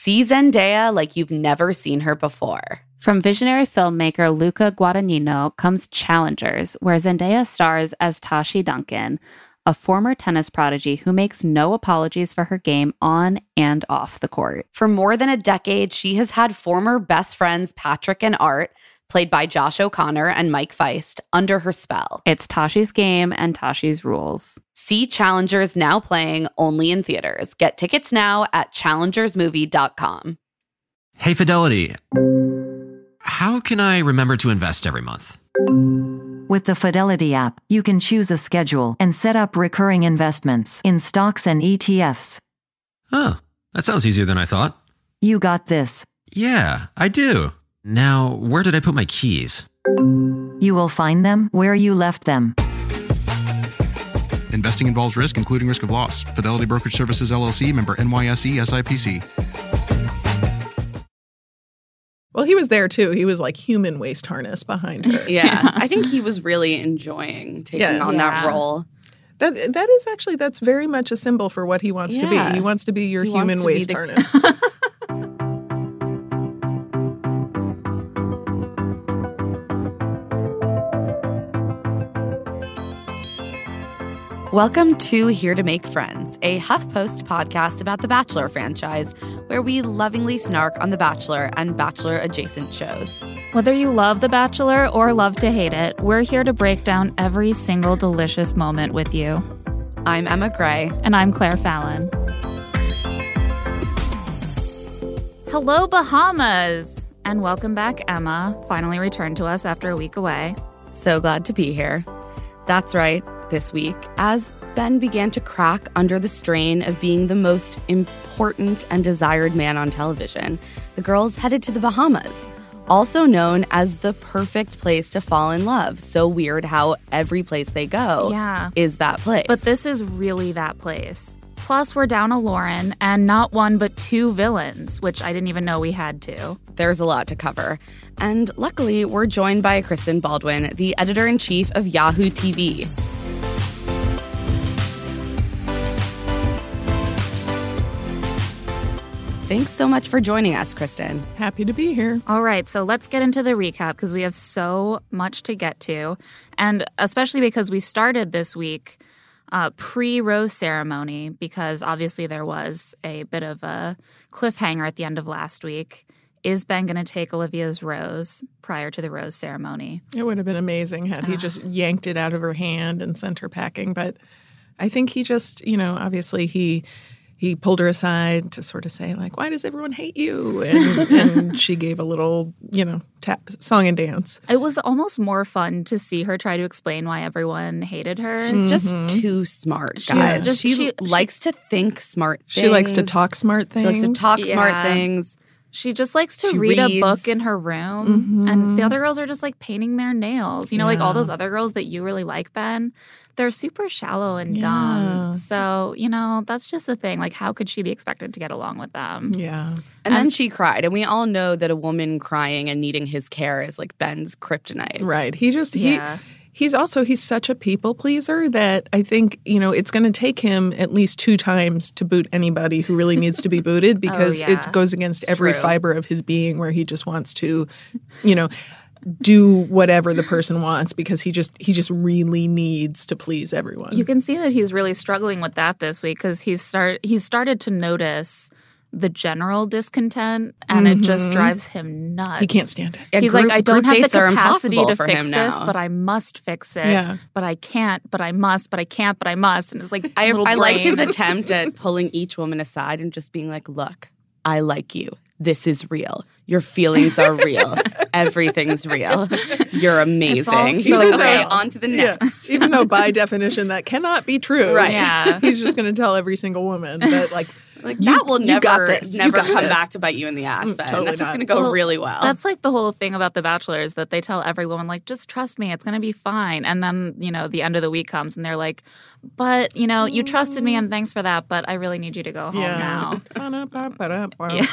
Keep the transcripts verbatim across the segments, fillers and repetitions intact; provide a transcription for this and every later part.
See Zendaya like you've never seen her before. From visionary filmmaker Luca Guadagnino comes Challengers, where Zendaya stars as Tashi Duncan, a former tennis prodigy who makes no apologies for her game on and off the court. For more than a decade, she has had former best friends Patrick and Art, played by Josh O'Connor and Mike Feist, under her spell. It's Tashi's game and Tashi's rules. See Challengers now playing only in theaters. Get tickets now at challengers movie dot com. Hey, Fidelity. How can I remember to invest every month? With the Fidelity app, you can choose a schedule and set up recurring investments in stocks and E T Fs. Oh, that sounds easier than I thought. You got this. Yeah, I do. Now, where did I put my keys? You will find them where you left them. Investing involves risk, including risk of loss. Fidelity Brokerage Services, L L C, member N Y S E, S I P C. Well, he was there, too. He was like human waist harness behind her. Yeah. I think he was really enjoying taking Yeah. on Yeah. that role. That That is actually, that's very much a symbol for what he wants to Yeah. be. He wants to be your He human wants to be waist the- harness. Welcome to Here to Make Friends, a HuffPost podcast about the Bachelor franchise, where we lovingly snark on The Bachelor and Bachelor-adjacent shows. Whether you love The Bachelor or love to hate it, we're here to break down every single delicious moment with you. I'm Emma Gray. And I'm Claire Fallon. Hello, Bahamas! And welcome back, Emma. Finally returned to us after a week away. So glad to be here. That's right. This week, as Ben began to crack under the strain of being the most important and desired man on television, the girls headed to the Bahamas, also known as the perfect place to fall in love. So weird how every place they go Yeah. is that place. But this is really that place. Plus, we're down a Lauren and not one but two villains, which I didn't even know we had two. There's a lot to cover. And luckily, we're joined by Kristen Baldwin, the editor-in-chief of Yahoo T V. Thanks so much for joining us, Kristen. Happy to be here. All right, so let's get into the recap because we have so much to get to. And especially because we started this week uh, pre-rose ceremony, because obviously there was a bit of a cliffhanger at the end of last week. Is Ben going to take Olivia's rose prior to the rose ceremony? It would have been amazing had he just yanked it out of her hand and sent her packing. But I think he just, you know, obviously he... He pulled her aside to sort of say, like, why does everyone hate you? And, and she gave a little, you know, ta- song and dance. It was almost more fun to see her try to explain why everyone hated her. She's just too smart, guys. just- she, she- likes to think smart things. She likes to talk smart things. She likes to talk smart Yeah. things. She just likes to She read a reads. book in her room. And the other girls are just like painting their nails. You know, like all those other girls that you really like, Ben, they're super shallow and Yeah. dumb. So, you know, that's just the thing. Like, how could she be expected to get along with them? Yeah. And then she cried. And we all know that a woman crying and needing his care is like Ben's kryptonite. Right. He just, Yeah. he, he's also, he's such a people pleaser that I think, you know, it's going to take him at least two times to boot anybody who really needs to be booted because yeah. it goes against It's every true. fiber of his being where he just wants to, you know, do whatever the person wants because he just he just really needs to please everyone. You can see that he's really struggling with that this week because he's start he's started to notice the general discontent, and it just drives him nuts. He can't stand it. Yeah, He's group- like, I don't group have the dates are capacity impossible to for fix him this, now. but I must fix it. Yeah. But I can't, but I must, but I can't, but I must. And it's like, I, little I like his brain. attempt at pulling each woman aside and just being like, look, I like you. This is real. Your feelings are real. Everything's real. You're amazing. all He's so like, okay, real. on to the Yeah. next. Even though by definition that cannot be true. Right. Yeah. He's just going to tell every single woman that like Like you- that will you got never, this. You never got come this. back to bite you in the ass, Mm, Ben. totally That's just not. going to go Well, really well. That's like the whole thing about The Bachelor is that they tell every woman, like, just trust me, it's going to be fine. And then, you know, the end of the week comes and they're like, but, you know, you trusted me and thanks for that, but I really need you to go home now. Ba-da-ba-ba-da-ba. Yeah.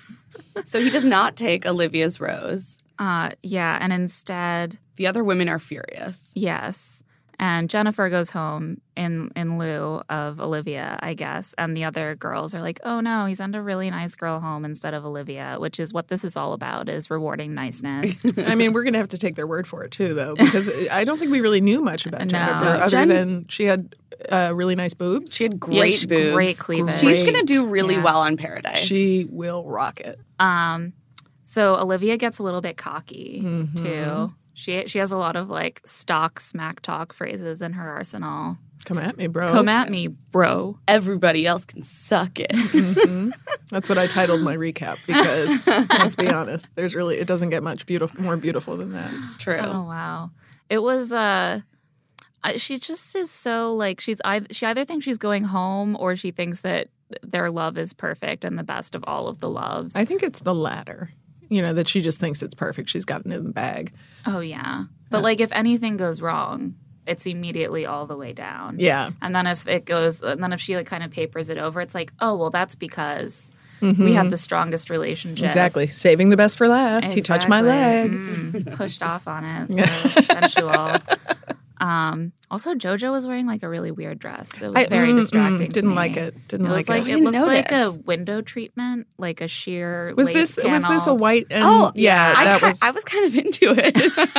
So he does not take Olivia's rose. Uh, yeah, and instead, The other women are furious. yes. And Jennifer goes home in, in lieu of Olivia, I guess. And the other girls are like, oh, no, he sent a really nice girl home instead of Olivia, which is what this is all about, is rewarding niceness. I mean, we're going to have to take their word for it, too, though, because I don't think we really knew much about No. Jennifer other Jen- than she had uh, really nice boobs. She had Yeah, great she- boobs. great cleavage. She's Great. going to do really Yeah. well on Paradise. She will rock it. Um, so Olivia gets a little bit cocky, Mhm. too. She she has a lot of, like, stock smack talk phrases in her arsenal. Come at me, bro. Come at me, bro. Everybody else can suck it. Mhm. That's what I titled my recap because, let's be honest, there's really, it doesn't get much beautiful, more beautiful than that. It's true. Oh, wow. It was, uh, I- she just is so, like, she's either, she either thinks she's going home or she thinks that their love is perfect and the best of all of the loves. I think it's the latter, you know, that she just thinks it's perfect. She's got it in the bag. Oh, yeah. But, like, if anything goes wrong, it's immediately all the way down. Yeah. And then if it goes, and then if she, like, kind of papers it over, it's like, oh, well, that's because Mhm. we have the strongest relationship. Exactly. Saving the best for last. He touched my leg. Exactly. Mm, pushed off on it. So sensual. Um, also, JoJo was wearing like a really weird dress. It was I- very mm, mm, distracting. to didn't me. like it. Didn't It was like like it. it didn't looked like a notice. window treatment, like a sheer. Was lace this was this the paneled- white and Oh, yeah, I, that ki- was I was kind of into it.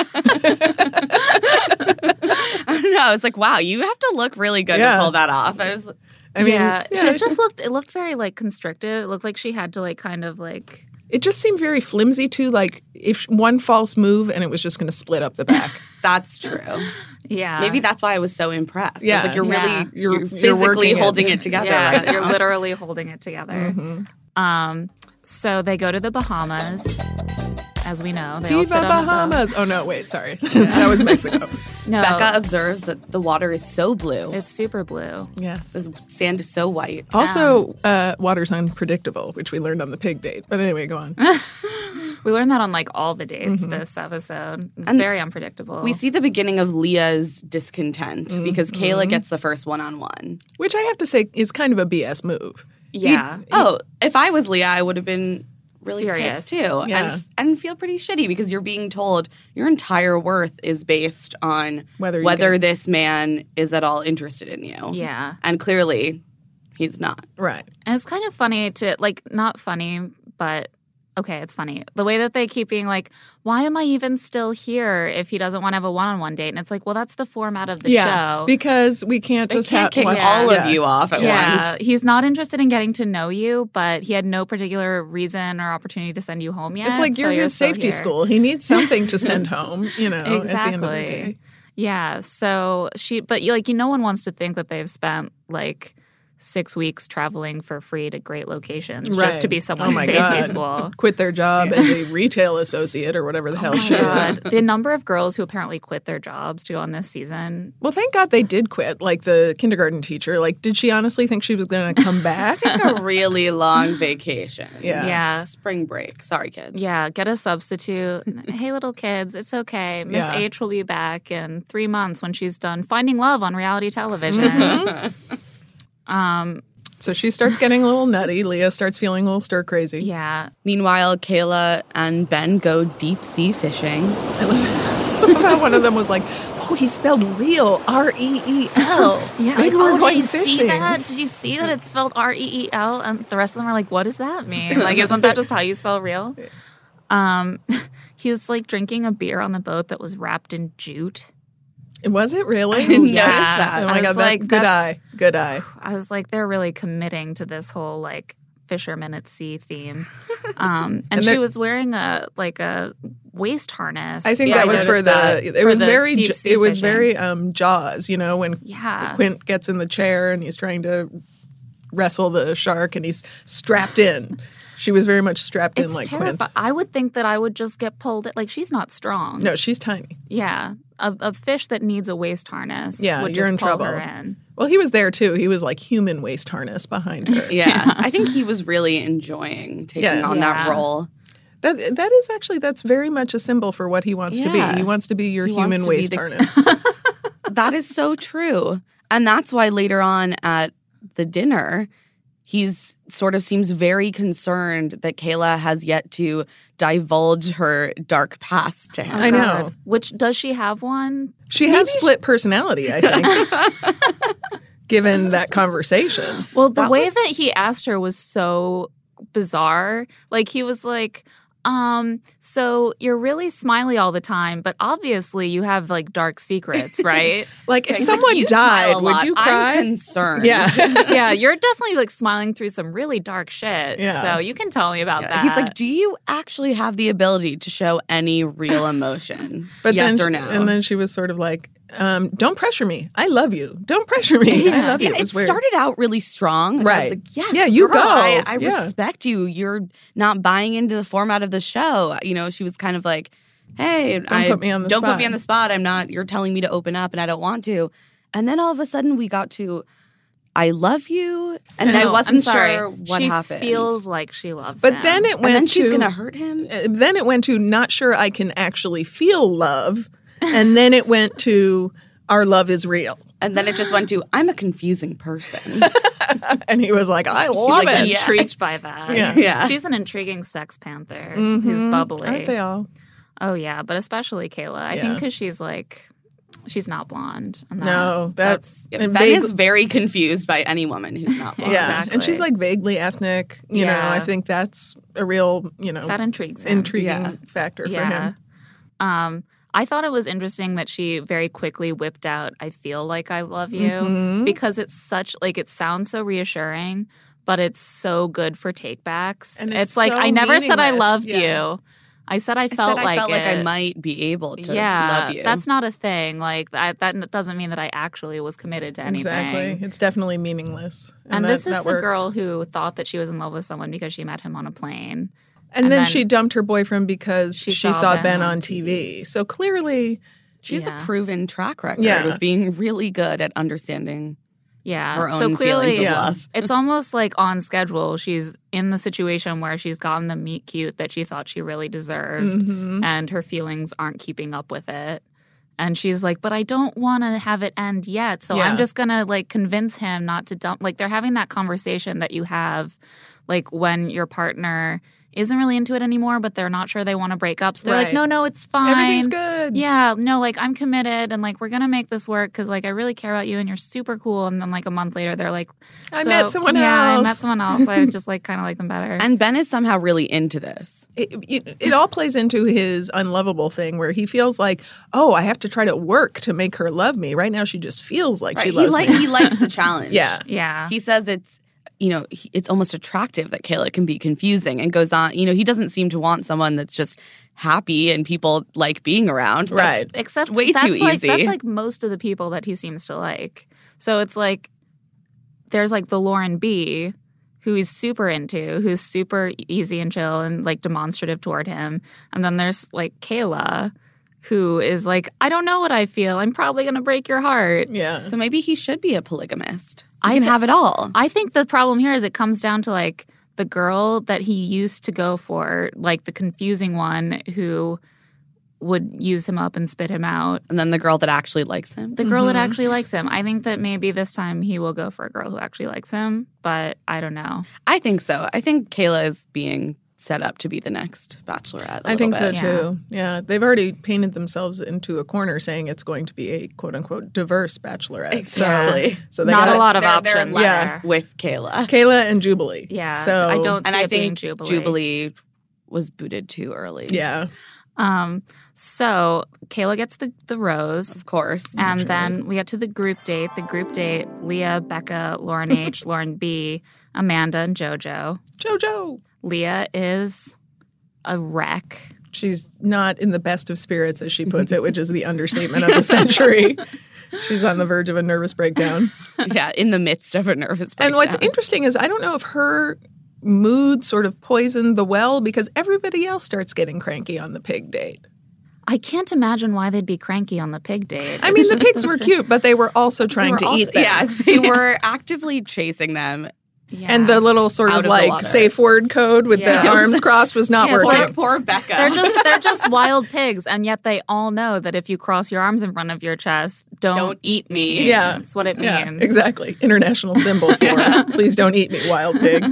I don't know. I was like, wow, you have to look really good Yeah. to pull that off. I was I mean, yeah, yeah, she just looked. It looked very like constrictive. It looked like she had to like kind of like. it just seemed very flimsy too, like if one false move and it was just going to split up the back. that's true. Yeah, Maybe that's why I was so impressed. Yeah. I was like, you're Yeah. really You're- you're, you're physically working it. holding it, together yeah, right now. you're literally holding it together. Mhm. Um, so they go to the Bahamas, as we know. They all sit Viva on a boat. Bahamas! Oh no, wait, sorry, that was Mexico. No, Becca observes that the water is so blue. it's super blue. Yes. The sand is so white. Also, uh, water's unpredictable, which we learned on the pig date. But anyway, go on. We learned that on like all the dates Mm-hmm. this episode. It's And very unpredictable. We see the beginning of Leah's discontent because Kayla gets the first one-on-one. Which I have to say is kind of a B S move. yeah. Oh, if I was Leah, I would have been really Furious. pissed too, Yeah. and and feel pretty shitty because you're being told your entire worth is based on Whether you whether get- this man is at all interested in you. Yeah. and clearly he's not. Right. And it's kind of funny to like not funny, but okay, it's funny. The way that they keep being like, why am I even still here if he doesn't want to have a one-on-one date? And it's like, well, that's the format of the yeah. show. Because we can't They just can't have kick watch- all yeah. of you off at yeah, once. he's not interested in getting to know you, but he had no particular reason or opportunity to send you home yet. It's like so you're his still safety here. school. He needs something to send home, you know, at the end of the Exactly. day. Yeah. So she, but like, you, no one wants to think that they've spent like six weeks traveling for free to great locations just Right. to be someone's Oh my safety God. school. Quit their job as a retail associate or whatever the hell Oh my she is. God. The number of girls who apparently quit their jobs to go on this season. Well, thank God they did quit. Like the kindergarten teacher. Like, did she honestly think she was going to come back? A really long vacation. Yeah. Yeah. Spring break. Sorry, kids. Yeah, get a substitute. Hey, little kids, it's okay. Miss Yeah. H will be back in three months when she's done finding love on reality television. Mm-hmm. um, So she starts getting a little nutty. Leah starts feeling a little stir crazy. yeah, Meanwhile, Kayla and Ben go deep sea fishing. One of them was like, "Oh, he spelled real, R E E L." yeah. Maybe Like, we're oh, did going you see fishing. that? Did you see that it's spelled R E E L? And the rest of them are like, what does that mean? Like, isn't that just how you spell real? Um, he was like drinking a beer on the boat that was wrapped in jute. Was it really? I didn't Yeah. notice that. Oh I my God, was that, like, good that's- eye. Good eye. I was like, they're really committing to this whole like fisherman at sea theme. Um, and, And she they're- was wearing a like a waist harness. I think Yeah, that I was for noticed the. that. It For was the very. deep J- sea It was fishing. very um, Jaws. You know when Yeah. Quint gets in the chair and he's trying to wrestle the shark and he's strapped in. She was very much strapped in It's like terrifying. Quint. I would think that I would just get pulled. Like she's not strong. No, she's tiny. Yeah, a, a fish that needs a waist harness. Yeah, would you're just in pull trouble. her in. Well, he was there too. He was like human waist harness behind her. Yeah. I think he was really enjoying taking Yeah. on that Yeah. role. That that is actually that's very much a symbol for what he wants to Yeah. be. He wants to be your He wants human to be waist the- harness. That is so true. And that's why later on at the dinner, he's sort of seems very concerned that Kayla has yet to divulge her dark past to him. I know. Which, does she have one? She Maybe has she- split personality, I think, given that conversation. Well, the That way was- that he asked her was so bizarre. Like, he was like, um, so you're really smiley all the time, but obviously you have, like, dark secrets, right? Like, if He's like, someone "You smile died, a would lot. you cry? I'm concerned. Yeah. Yeah, you're definitely, like, smiling through some really dark shit. Yeah. So you can tell me about Yeah. that. He's like, do you actually have the ability to show any real emotion? But yes then or she- no? And then she was sort of like, um, don't pressure me. I love you. Don't pressure me. I love you. Yeah, It it was weird. started out really strong. And I was Right. like, yes, Yeah, you girl, go. I, I Yeah. respect you. You're not buying into the format of the show. You know, she was kind of like, hey, Don't I, put me on the don't spot. put me on the spot. I'm not, you're telling me to open up and I don't want to. And then all of a sudden we got to, I love you. And I No, wasn't I'm sorry. sure what she happened. feels like she loves But him. then it and went then she's to, going to hurt him. uh, then it went to not sure I can actually feel love. And then it went to our love is real. And then it just went to, I'm a confusing person. And he was like, I love She's like, it. yeah. intrigued by that. Yeah. Yeah. She's an intriguing sex panther who's bubbly. Aren't they all? Oh, yeah, but especially Kayla. I Yeah. think because she's like, she's not blonde. And that- No, that's, Yeah, and Ben vague- is very confused by any woman who's not blonde. yeah, Exactly. and she's like vaguely ethnic. You know, Yeah. I think that's a real, you know, that intrigues him. intriguing Yeah. factor for Yeah. him. Um, I thought it was interesting that she very quickly whipped out, I feel like I love you, Mhm. because it's such, like, it sounds so reassuring, but it's so good for takebacks. And it's, it's like, so I never said I meaningless. loved Yeah. you. I said I I felt said like I felt like I it. might be able to yeah, love you. that's not a thing. Like, I, that doesn't mean that I actually was committed to anything. Exactly. It's definitely meaningless. And, that- this is that the works. girl who thought that she was in love with someone because she met him on a plane. And, and then, then she dumped her boyfriend because she she, saw saw, Ben Ben, on on T V. So clearly, She has Yeah. a proven track record Yeah. of being really good at understanding Yeah. her so own clearly, feelings of Yeah. love. it's almost like on schedule. She's in the situation where she's gotten the meet cute that she thought she really deserved, Mhm. and her feelings aren't keeping up with it. And she's like, but I don't want to have it end yet. So Yeah. I'm just going to like convince him not to dump. Like, they're having that conversation that you have like when your partner isn't really into it anymore, but they're not sure they want to break up. So they're like, Right. no, no, it's fine. everything's good. Yeah, no, like, I'm committed and like we're gonna make this work because like I really care about you and you're super cool. And then like a month later, they're like, I so- met someone yeah, else. I met someone else. I just like kind of like them better. And Ben is somehow really into this. It, it, it all plays into his unlovable thing where he feels like, oh, I have to try to work to make her love me. Right now, she just feels like she he, loves like, me. he likes the challenge. Yeah. yeah, He says it's, you know, he, it's almost attractive that Kayla can be confusing and goes on. You know, he doesn't seem to want someone that's just happy and people like being around. That's- Right. except way that's too like, easy. That's like most of the people that he seems to like. So it's like there's like the Lauren B, who he's super into, who's super easy and chill and like demonstrative toward him, and then there's like Kayla, who is like, I don't know what I feel. I'm probably gonna break your heart. Yeah. So maybe he should be a polygamist. He I can thi- have it all. I think the problem here is it comes down to like the girl that he used to go for, like the confusing one who would use him up and spit him out. And then the girl that actually likes him. The girl that Mhm. actually likes him. I think that maybe this time he will go for a girl who actually likes him, but I don't know. I think so. I think Kayla is being set up to be the next Bachelorette. I I think so Yeah. too. Yeah. They've already painted themselves into a corner saying it's going to be a quote unquote diverse bachelorette. Exactly. So, so they Not got a lot of they're, they're options left Yeah. with Kayla. Kayla and Jubilee. Yeah, So I don't And see I it being think Jubilee. Jubilee was booted too early. Yeah. Um, so Kayla gets the, the rose. Of course. And then we get to the group date. The group date, Leah, Becca, Lauren H., Lauren B., Amanda, and JoJo. JoJo. Leah is a wreck. She's not in the best of spirits, as she puts it, which is the understatement of the century. She's on the verge of a nervous breakdown. yeah, in the midst of a nervous breakdown. And what's interesting is I don't know if her mood sort of poisoned the well because everybody else starts getting cranky on the pig date. I can't imagine why they'd be cranky on the pig date. I mean, the pigs were cute, but they were also trying They were to also- eat them. Yeah, they were actively chasing them. Yeah. And the little sort Out of of the like water. safe word code with Yeah. the arms crossed was not Yeah, working. Poor, poor Becca. They're just they're just wild pigs, and yet they all know that if you cross your arms in front of your chest, don't, Don't eat me. Yeah. That's what it means. Yeah, exactly. International symbol for please don't eat me, wild pig.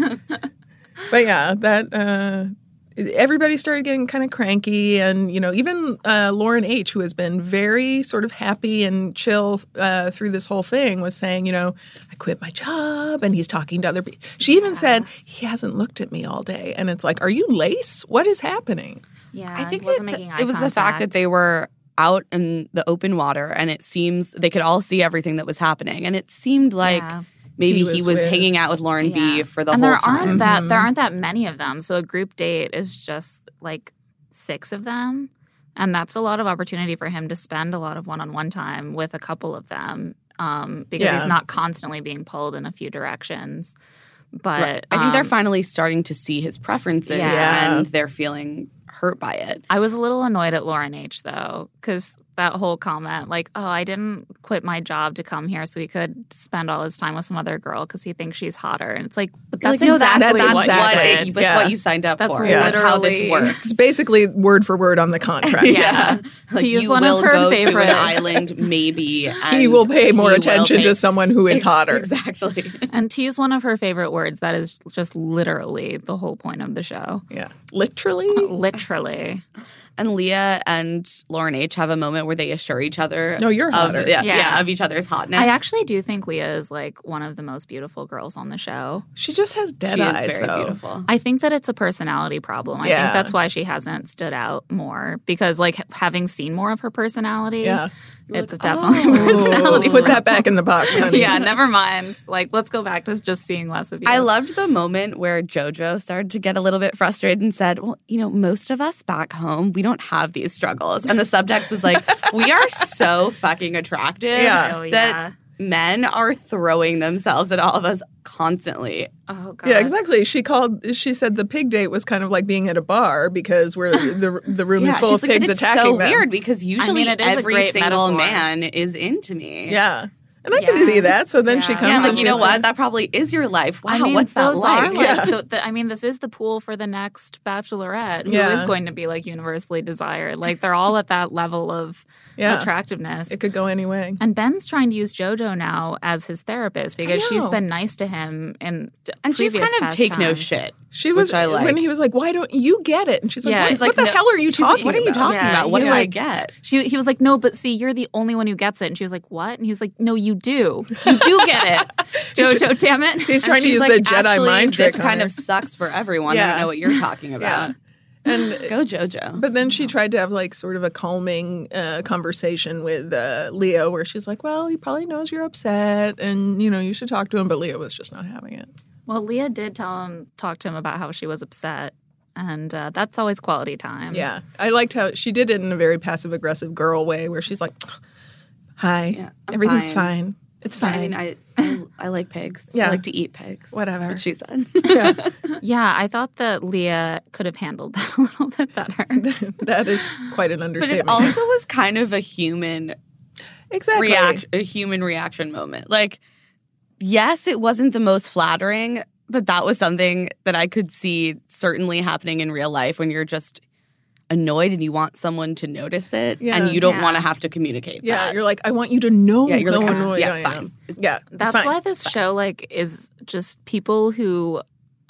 But yeah, that uh, everybody started getting kind of cranky, and you know, even uh, Lauren H., who has been very sort of happy and chill uh, through this whole thing, was saying, you know, I quit my job, and he's talking to other people. She even said he hasn't looked at me all day, and it's like, are you lace? What is happening? Yeah, I think he wasn't it, making eye it was contact. the fact that they were out in the open water, and it seems they could all see everything that was happening, and it seemed like Yeah. maybe He he was was, with- hanging out with Lauren B Yeah. for the and whole there time. aren't that Mm-hmm. there aren't that many of them. So a group date is just like six of them, and that's a lot of opportunity for him to spend a lot of one-on-one time with a couple of them, um, because Yeah. he's not constantly being pulled in a few directions. But Right. I think they're um, finally starting to see his preferences, Yeah. and they're feeling hurt by it. I was a little annoyed at Lauren H. though, because that whole comment, like, "Oh, I didn't quit my job to come here so he could spend all his time with some other girl because he thinks she's hotter." And it's like, but You're that's like, no, exactly that's, that's what exactly. what you it, did. that's Yeah. what you signed up That's for. literally- That's how this It's works. basically word for word on the contract. Yeah. Like, To use you one of will her go favorite- to an island, maybe. He and will pay more he will attention pay- to someone who is Ex- hotter. Exactly. And to use one of her favorite words, that is just literally the whole point of the show. Yeah, literally. Literally. And Leah and Lauren H. have a moment where they assure each other No, you're of, hotter. yeah, Yeah. yeah, of each other's hotness. I actually do think Leah is like one of the most beautiful girls on the show. She just has dead she eyes, is very though. beautiful. I think that it's a personality problem. I Yeah. think that's why she hasn't stood out more because, like, having seen more of her personality, Yeah. it's definitely a personality Ooh, put problem. that back in the box, honey. Yeah, never mind. Like, let's go back to just seeing less of you. I loved the moment where JoJo started to get a little bit frustrated and said, well, you know, most of us back home, we don't have these struggles. And the subtext was like, we are so fucking attractive Yeah. Oh, yeah. that men are throwing themselves at all of us constantly. Oh, God. Yeah, exactly. She called. She said the pig date was kind of like being at a bar because we're the the room is full she's of like, pigs but it's attacking so them. weird because usually it is a every great single metaphor. man is into me. Yeah, and I can Yeah. see that. So then Yeah. she comes Yeah, I'm and like, you she's know what? like- That probably is your life. Wow, I mean, what's that those like? Are like Yeah. the, the, I mean, this is the pool for the next Bachelorette, who is Yeah. going to be like universally desired. Like they're all at that level of Yeah. attractiveness. It could go any way. And Ben's trying to use JoJo now as his therapist because she's know. been nice to him in d- And she's previous kind of past take no times. shit. She was which I like. when he was like, "Why don't you get it?" And she's like, Yeah. "What, She's what like, the no- hell are you She's like, talking what are you about?" talking Yeah, about? What he's do I like- get? She, he was like, no, but see, you're the only one who gets it. And she was like, what? And he was like, no, you do. You do get it. JoJo, damn it. He's And trying to she's use like, the Jedi actually, mind trick. This on kind her. of sucks for everyone. I Yeah. don't know what you're talking about. and Go JoJo. But then she tried to have like sort of a calming uh, conversation with uh, Leo, where she's like, "Well, he probably knows you're upset, and you know you should talk to him." But Leo was just not having it. Well, Leah did tell him, talk to him about how she was upset. And uh, that's always quality time. Yeah, I liked how she did it in a very passive aggressive girl way, where she's like, "Hi, Yeah, I'm everything's fine. fine. It's fine." I mean, I, I I like pigs. Yeah. I like to eat pigs. Whatever. What she said. Yeah, Yeah, I thought that Leah could have handled that a little bit better. that is quite an But understatement. it also was kind of a human exactly. reaction, a human reaction moment. Like, yes, it wasn't the most flattering, but that was something that I could see certainly happening in real life when you're just annoyed and you want someone to notice it, Yeah. and you don't Yeah. want to have to communicate Yeah, that. you're like, I want you to know. Yeah, you're how like, annoyed yeah, I it's am. fine. It's- Yeah, it's That's fine. why this show like is just people who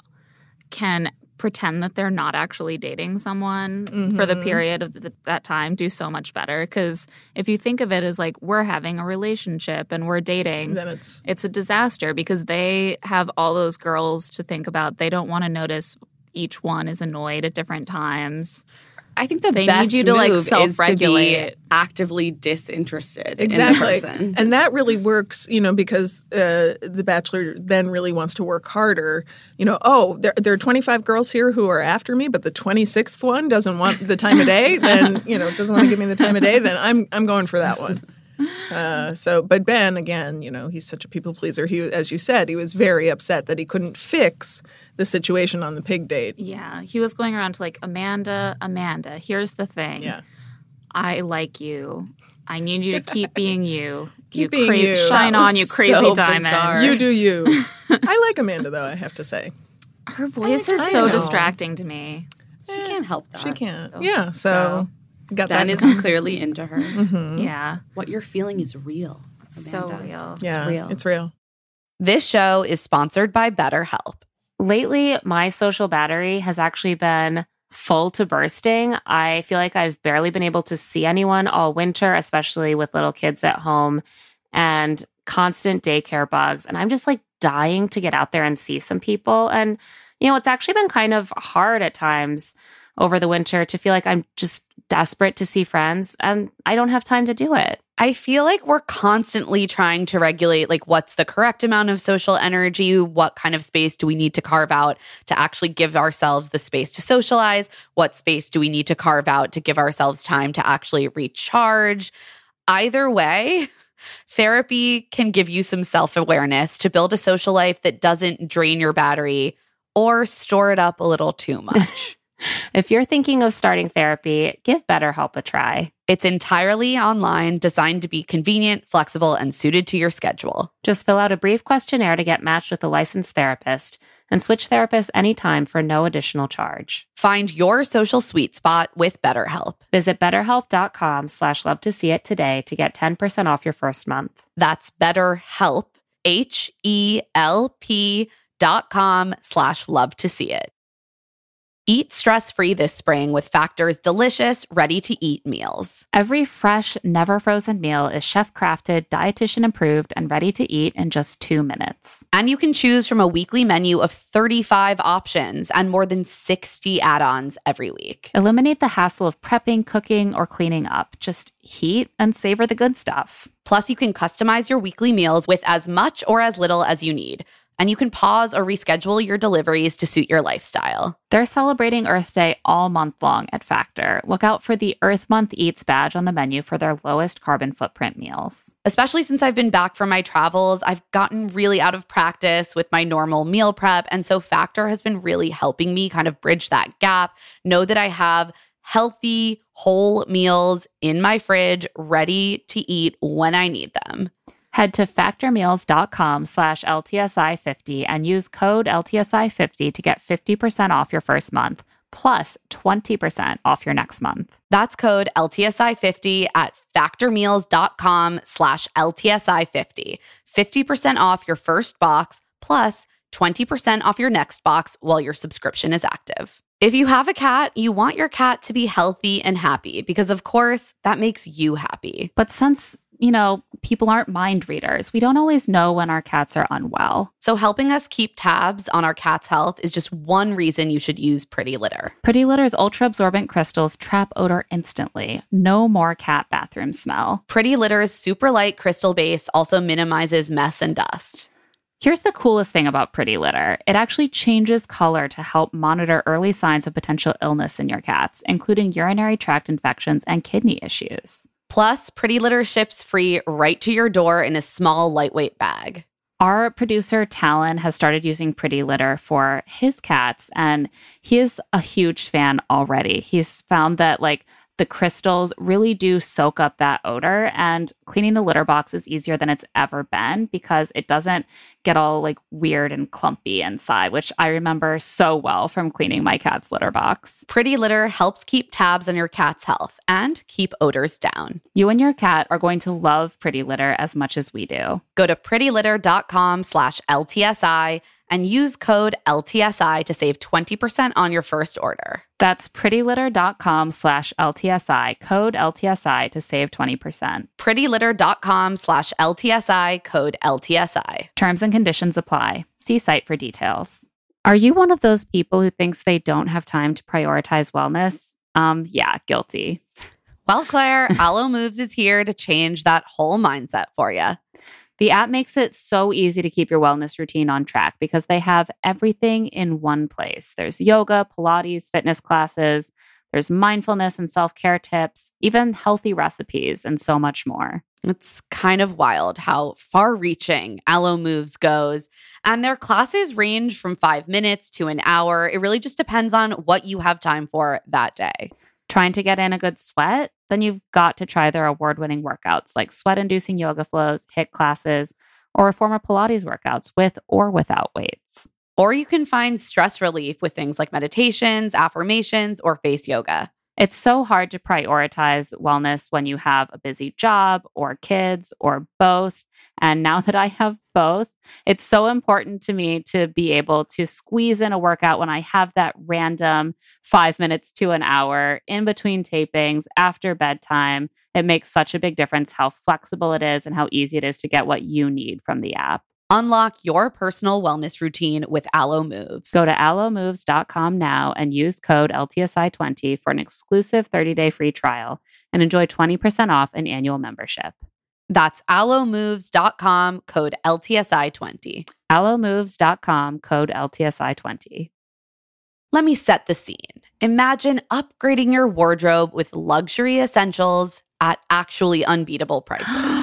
can pretend that they're not actually dating someone for the Mhm. period of th- that time do so much better. Because if you think of it as like we're having a relationship and we're dating, Then it's it's a disaster because they have all those girls to think about. They don't want to notice each one is annoyed at different times. I think the They need best you to, like, move is to be self-regulate. actively disinterested exactly, in the person. and that really works, you know, because uh, the Bachelor then really wants to work harder. You know, oh, there, there are twenty-five girls here who are after me, but the twenty-sixth one doesn't want the time of day. Then you know, doesn't want to give me the time of day. Then I'm I'm going for that one. Uh, so, but Ben, again, you know, he's such a people pleaser. He, as you said, he was very upset that he couldn't fix the situation on the pig date. Yeah, he was going around to like Amanda, Amanda. Here's the thing. Yeah. I like you. I need you to keep being you. Keep you being cra- you. Shine That was on, you crazy so diamond. bizarre. You do you. I like Amanda, though, I have to say. Her voice is I so know. distracting to me. She can't help that. She can't. Yeah, so, got Ben that. is clearly into her. Yeah. What you're feeling is real. So Amanda. real. yeah, real. It's real. This show is sponsored by BetterHelp. Lately, my social battery has actually been full to bursting. I feel like I've barely been able to see anyone all winter, especially with little kids at home and constant daycare bugs. And I'm just like dying to get out there and see some people. And, you know, it's actually been kind of hard at times over the winter to feel like I'm just desperate to see friends and I don't have time to do it. I feel like we're constantly trying to regulate, like, what's the correct amount of social energy? What kind of space do we need to carve out to actually give ourselves the space to socialize? What space do we need to carve out to give ourselves time to actually recharge? Either way, therapy can give you some self-awareness to build a social life that doesn't drain your battery or store it up a little too much. If you're thinking of starting therapy, give BetterHelp a try. It's entirely online, designed to be convenient, flexible, and suited to your schedule. Just fill out a brief questionnaire to get matched with a licensed therapist and switch therapists anytime for no additional charge. Find your social sweet spot with BetterHelp. Visit betterhelp.com slash love to see it today to get ten percent off your first month. That's BetterHelp, H E L P dot com slash love to see it. Eat stress-free this spring with Factor's delicious, ready-to-eat meals. Every fresh, never frozen meal is chef-crafted, dietitian approved, and ready to eat in just two minutes. And you can choose from a weekly menu of thirty-five options and more than sixty add-ons every week. Eliminate the hassle of prepping, cooking, or cleaning up. Just heat and savor the good stuff. Plus, you can customize your weekly meals with as much or as little as you need. And you can pause or reschedule your deliveries to suit your lifestyle. They're celebrating Earth Day all month long at Factor. Look out for the Earth Month Eats badge on the menu for their lowest carbon footprint meals. Especially since I've been back from my travels, I've gotten really out of practice with my normal meal prep. And so Factor has been really helping me kind of bridge that gap, know that I have healthy, whole meals in my fridge ready to eat when I need them. Head to factormeals.com slash LTSI50 and use code L T S I fifty to get fifty percent off your first month, plus twenty percent off your next month. That's code L T S I fifty at factormeals.com slash LTSI50. fifty percent off your first box, plus twenty percent off your next box while your subscription is active. If you have a cat, you want your cat to be healthy and happy because, of course, that makes you happy. But since, you know, people aren't mind readers, we don't always know when our cats are unwell. So helping us keep tabs on our cat's health is just one reason you should use Pretty Litter. Pretty Litter's ultra-absorbent crystals trap odor instantly. No more cat bathroom smell. Pretty Litter's super light crystal base also minimizes mess and dust. Here's the coolest thing about Pretty Litter. It actually changes color to help monitor early signs of potential illness in your cats, including urinary tract infections and kidney issues. Plus, Pretty Litter ships free right to your door in a small, lightweight bag. Our producer, Talon, has started using Pretty Litter for his cats, and he is a huge fan already. He's found that, like, the crystals really do soak up that odor, and cleaning the litter box is easier than it's ever been because it doesn't get all like weird and clumpy inside, which I remember so well from cleaning my cat's litter box. Pretty Litter helps keep tabs on your cat's health and keep odors down. You and your cat are going to love Pretty Litter as much as we do. Go to prettylitter.com slash LTSI and use code L T S I to save twenty percent on your first order. That's prettylitter.com slash LTSI, code L T S I to save twenty percent. prettylitter.com slash LTSI, code L T S I. Terms and conditions apply. See site for details. Are you one of those people who thinks they don't have time to prioritize wellness? Um, yeah, guilty. Well, Claire, Alo Moves is here to change that whole mindset for you. The app makes it so easy to keep your wellness routine on track because they have everything in one place. There's yoga, Pilates, fitness classes, there's mindfulness and self-care tips, even healthy recipes, and so much more. It's kind of wild how far-reaching Alo Moves goes. And their classes range from five minutes to an hour. It really just depends on what you have time for that day. Trying to get in a good sweat? Then you've got to try their award-winning workouts like sweat-inducing yoga flows, HIIT classes, or reformer Pilates workouts with or without weights. Or you can find stress relief with things like meditations, affirmations, or face yoga. It's so hard to prioritize wellness when you have a busy job or kids or both. And now that I have both, it's so important to me to be able to squeeze in a workout when I have that random five minutes to an hour in between tapings after bedtime. It makes such a big difference how flexible it is and how easy it is to get what you need from the app. Unlock your personal wellness routine with Alo Moves. Go to alo moves dot com now and use code L T S I twenty for an exclusive thirty-day free trial and enjoy twenty percent off an annual membership. That's alo moves dot com, code L T S I twenty. alo moves dot com, code L T S I twenty. Let me set the scene. Imagine upgrading your wardrobe with luxury essentials at actually unbeatable prices.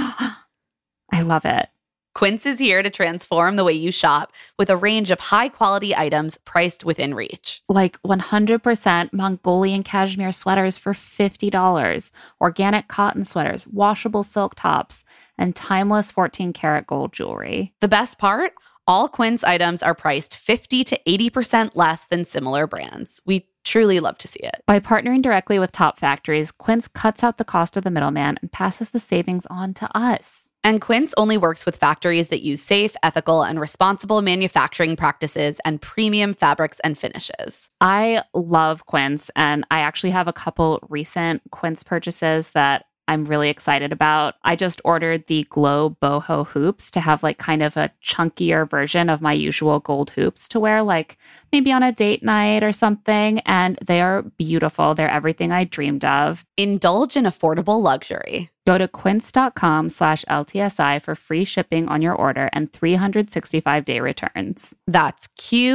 I love it. Quince is here to transform the way you shop with a range of high-quality items priced within reach. Like one hundred percent Mongolian cashmere sweaters for fifty dollars, organic cotton sweaters, washable silk tops, and timeless fourteen karat gold jewelry. The best part? All Quince items are priced fifty to eighty percent less than similar brands. We truly love to see it. By partnering directly with top factories, Quince cuts out the cost of the middleman and passes the savings on to us. And Quince only works with factories that use safe, ethical, and responsible manufacturing practices and premium fabrics and finishes. I love Quince, and I actually have a couple recent Quince purchases that I'm really excited about. I just ordered the Glow Boho hoops to have like kind of a chunkier version of my usual gold hoops to wear like maybe on a date night or something. And they are beautiful. They're everything I dreamed of. Indulge in affordable luxury. Go to quince.com slash LTSI for free shipping on your order and three hundred sixty-five day returns. That's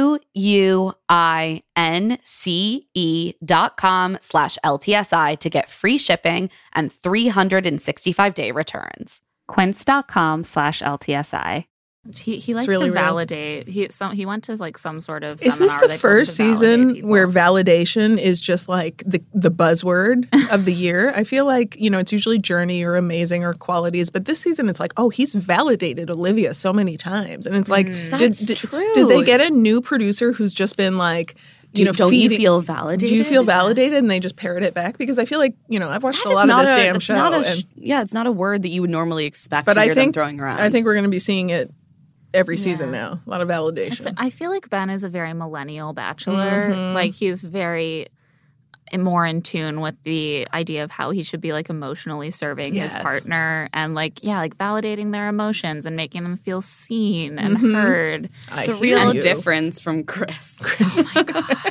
Q-U-I-N-C-E dot com slash L-T-S-I to get free shipping and three hundred sixty-five day returns. Quince.com slash LTSI. He he likes really to real. validate. He some he went to like some sort of Is seminar this the that told him first to validate season people. where validation is just like the, the buzzword of the year? I feel like, you know, it's usually journey or amazing or qualities, but this season it's like, oh, he's validated Olivia so many times. And it's like, did, That's did, true. did they get a new producer who's just been like, you Do- know, don't you feeding- feel validated? Do you feel validated? And they just parrot it back? Because I feel like, you know, I've watched That a is lot of not this a- damn it's show. not a sh- and, yeah, it's not a word that you would normally expect but to I hear think them throwing around. I think we're going to be seeing it every season Yeah. now. A lot of validation. It's- I feel like Ben is a very millennial bachelor. Mhm. Like he's very more in tune with the idea of how he should be like emotionally serving Yes. his partner and like yeah like validating their emotions and making them feel seen and Mhm. heard. I it's a hear real you. difference from Chris. Oh my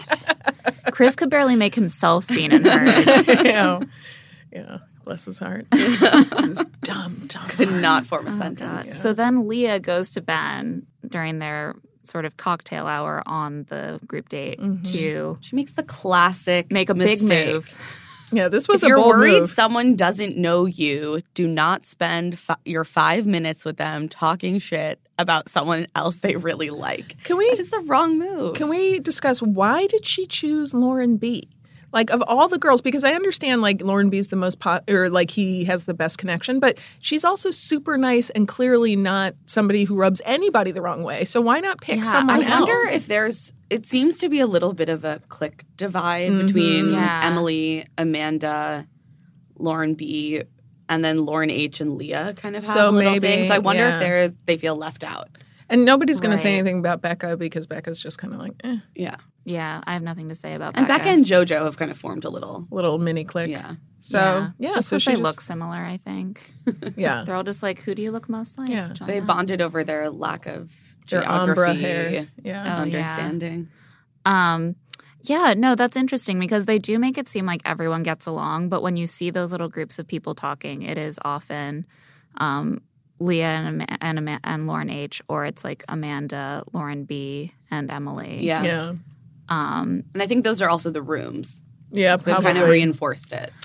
god, Chris could barely make himself seen and heard. yeah. yeah. Bless his heart. This dumb, dumb. Could heart. not form a Oh, sentence. God. Yeah. So then Leah goes to Ben during their sort of cocktail hour on the group date Mhm. to She makes the classic make a mistake. big move. Yeah, this was If a you're bold worried move. someone doesn't know you, do not spend fi- your five minutes with them talking shit about someone else they really like. Can we That is the wrong move. can we discuss why did she choose Lauren B? Like of all the girls, because I understand like Lauren B is the most pot or like he has the best connection, but she's also super nice and clearly not somebody who rubs anybody the wrong way. So why not pick Yeah, someone I else? wonder if there's, it seems to be a little bit of a clique divide Mhm. between Yeah. Emily, Amanda, Lauren B, and then Lauren H and Leah kind of have So a little maybe, thing. So I wonder yeah. if they're they feel left out. and nobody's going to say Right. anything about Becca because Becca's just kind of like eh, Yeah. Yeah, I have nothing to say about And Becca. Becca and JoJo have kind of formed a little. little mini clique. Yeah. So yeah, just so because she they just, look similar, I think. yeah. They're all just like, who do you look most like? Yeah. Join They that. bonded over their lack of Their geography ombre hair. Yeah. Oh, yeah. understanding. Um, yeah, no, that's interesting because they do make it seem like everyone gets along, but when you see those little groups of people talking, it is often um, Leah and Ama- and, Ama- and Lauren H, or it's like Amanda, Lauren B, and Emily. Yeah. Yeah. Um, And I think those are also the rooms. Yeah, They've probably. kind of reinforced it.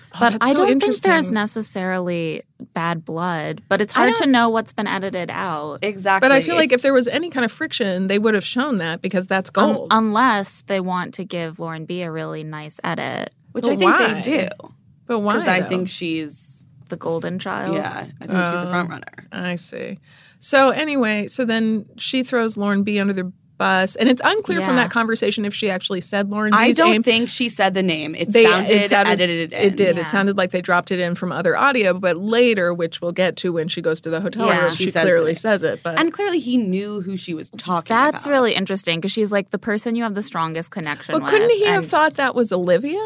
Oh, But that's I so don't think there's interesting. necessarily bad blood, but it's I hard to don't- know what's been edited out. Exactly. But I feel like It's- if there was any kind of friction, they would have shown that because that's Um, gold. unless they want to give Lauren B a really nice edit, which But I think why? they do. but why? Because I though? think she's, the golden child. yeah, I think she's the Oh. front runner. I see. So anyway, so then she throws Lauren B under the bus, and it's unclear from Yeah. that conversation if she actually said Lauren B's I don't name. think she said the name. It They- sounded, it sounded- edited in. It did. Yeah. It sounded like they dropped it in from other audio, but later, which we'll get to when she goes to the hotel Yeah. room, She she, says clearly it. says it. But And clearly he knew who she was talking That's about. really interesting because she's like the person you have the strongest connection but with. couldn't he have and thought that was Olivia?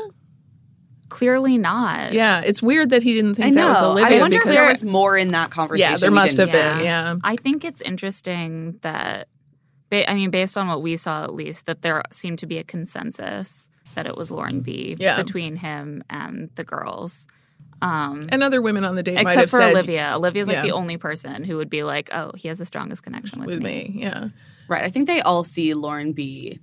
Clearly not. Yeah, it's weird that he didn't think I know. that was Olivia. I wonder if because there was more in that conversation. yeah, there we must have didn't been. Yeah, I think it's interesting that, ba- I mean, based on what we saw at least, that there seemed to be a consensus that it was Lauren B Yeah. between him and the girls. Um, and other women on the date might except have for said Olivia. Olivia's like yeah. the only person who would be like, oh, he has the strongest connection with, with me. me. Yeah, Right. I think they all see Lauren B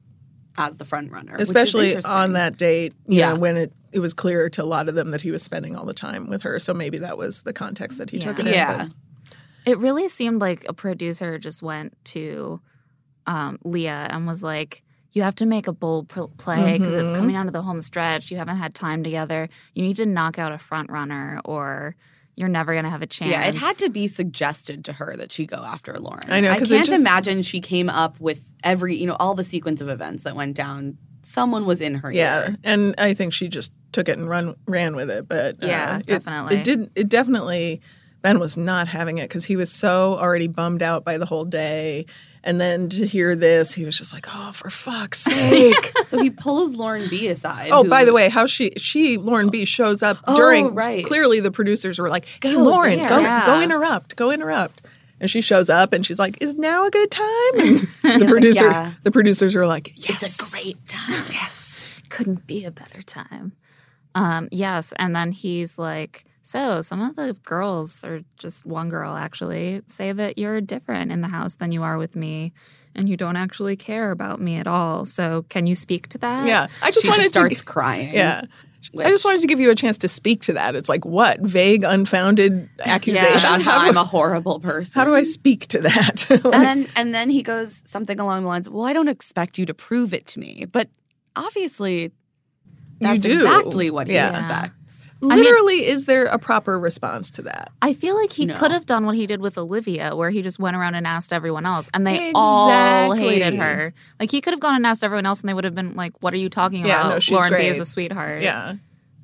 as the front runner. especially which is on interesting. that date. You Yeah. know, when it it was clear to a lot of them that he was spending all the time with her. So maybe that was the context that he took it in. Yeah. but- It really seemed like a producer just went to um, Leah and was like, you have to make a bold pl- play because Mhm. it's coming down to the home stretch. You haven't had time together. You need to knock out a front runner or you're never going to have a chance. Yeah, it had to be suggested to her that she go after Lauren. I know, I 'cause it can't just- imagine she came up with every, you know, all the sequence of events that went down. Someone was in her Yeah, ear. and I think she just took it and run ran with it. But uh, Yeah, it- definitely. it, did. It definitely. Ben was not having it because he was so already bummed out by the whole day, and then to hear this, he was just like, "Oh, for fuck's sake!" So he pulls Lauren B aside. oh, who- by the way, how she she Lauren B shows up Oh, during. right. Clearly, the producers were like, "Hey, Go Lauren, there." go Yeah. go interrupt, go interrupt." And she shows up and she's like, "Is now a good time?" And the like, producer, "Yeah." the producers are like, "Yes, It's a great time. yes." Couldn't be a better time. Um, yes. And then he's like, so some of the girls, or just one girl actually, say that you're different in the house than you are with me. And you don't actually care about me at all. So can you speak to that? Yeah, I just She wanted just starts to. crying. Yeah. Which, I just wanted to give you a chance to speak to that. It's like, what? Vague, unfounded accusations? about how how, I'm do, a horrible person. how do I speak to that? And Like, then, and then he goes something along the lines, well, I don't expect you to prove it to me. But obviously, that's do. exactly what he Yeah. expects. literally, is there a proper response to that? I feel like he No. could have done what he did with Olivia, where he just went around and asked everyone else, and they all Exactly. hated her. Like he could have gone and asked everyone else, and they would have been like, "What are you talking Yeah, about? no, she's Lauren B great. is a sweetheart." Yeah.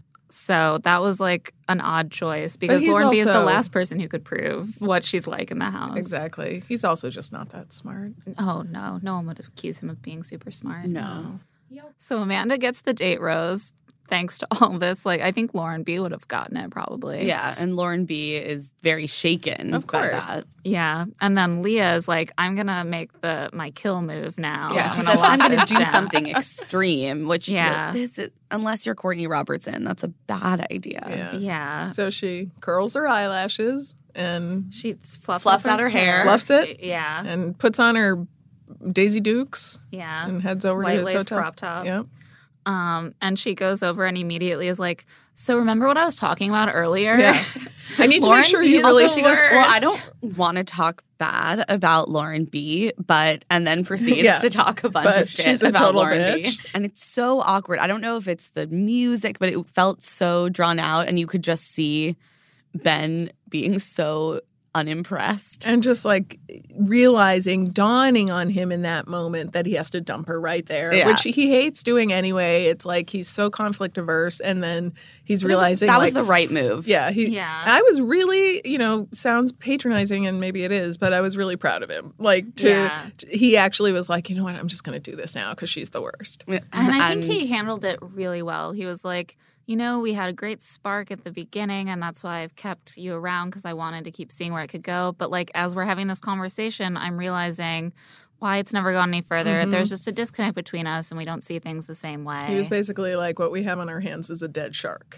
So that was like an odd choice because he's Lauren B is the also- last person who could prove what she's like in the house. Exactly. He's also just not that smart. Oh no, no one would accuse him of being super smart. No. So Amanda gets the date rose. Thanks to all this, like I think Lauren B would have gotten it probably. Yeah, and Lauren B is very shaken Of by course. that. Yeah. And then Leah is like, I'm gonna make the my kill move now. Yeah, I'm She gonna says, lock I'm going to this do down." something extreme, which Yeah. this is, unless you're Courtney Robertson, that's a bad idea. Yeah. Yeah. So she curls her eyelashes and She just fluffs, Fluffs up out her hair. Fluffs it? Yeah. and puts on her Daisy Dukes Yeah. and heads over White to his lace hotel. crop top. Yep. Um, and she goes over and immediately is like, so remember what I was talking about earlier? Yeah. I need to Lauren make sure B you is really. the She goes, well, I worst. don't want to talk bad about Lauren B, but, and then proceeds Yeah. to talk a bunch But of shit she's a about total Lauren B. bitch. And it's so awkward. I don't know if it's the music, but it felt so drawn out, and you could just see Ben being so unimpressed. And just like realizing, dawning on him in that moment that he has to dump her right there, Yeah. which he hates doing anyway. It's like he's so conflict averse, and then he's But it was- realizing that like, was the right move. Yeah, he. Yeah. I was really, you know, sounds patronizing, and maybe it is, but I was really proud of him. Like, to, Yeah. to- he actually was like, you know what, I'm just going to do this now because she's the worst. And I think he And- handled it really well. He was like, you know, we had a great spark at the beginning, and that's why I've kept you around because I wanted to keep seeing where it could go. But like as we're having this conversation, I'm realizing why it's never gone any further. Mhm. There's just a disconnect between us, and we don't see things the same way. He was basically like, what we have on our hands is a dead shark.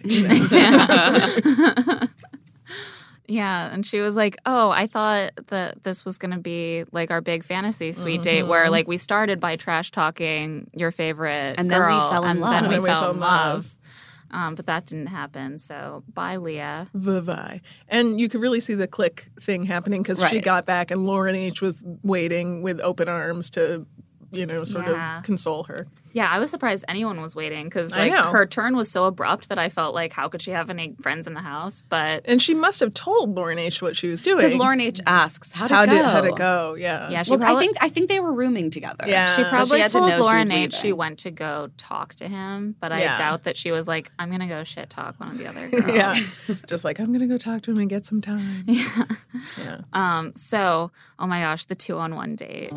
yeah. Yeah, and she was like, "Oh, I thought that this was going to be like our big fantasy suite date, where like we started by trash talking your favorite And then we girl, fell in and love. then And we then we fell fell in in love." love. Um, but that didn't happen. So bye, Leah. Bye-bye. And you could really see the click thing happening because she Right. got back and Lauren H. was waiting with open arms to, you know, sort Yeah. of console her. Yeah, I was surprised anyone was waiting because I like know. her turn was so abrupt that I felt like, how could she have any friends in the house? But And she must have told Lauren H. what she was doing. Because Lauren H. asks, how'd how it go? did how'd it go? Yeah. yeah, she Well, probably I think I think they were rooming together. Yeah. she So probably had to told know she was Lauren H. she leaving. went to go talk to him, but Yeah. I doubt that she was like, I'm gonna go shit talk one of the other girls. yeah. Just like, I'm going to go talk to him and get some time. Yeah. Yeah. Um. So, oh my gosh, the two on one date.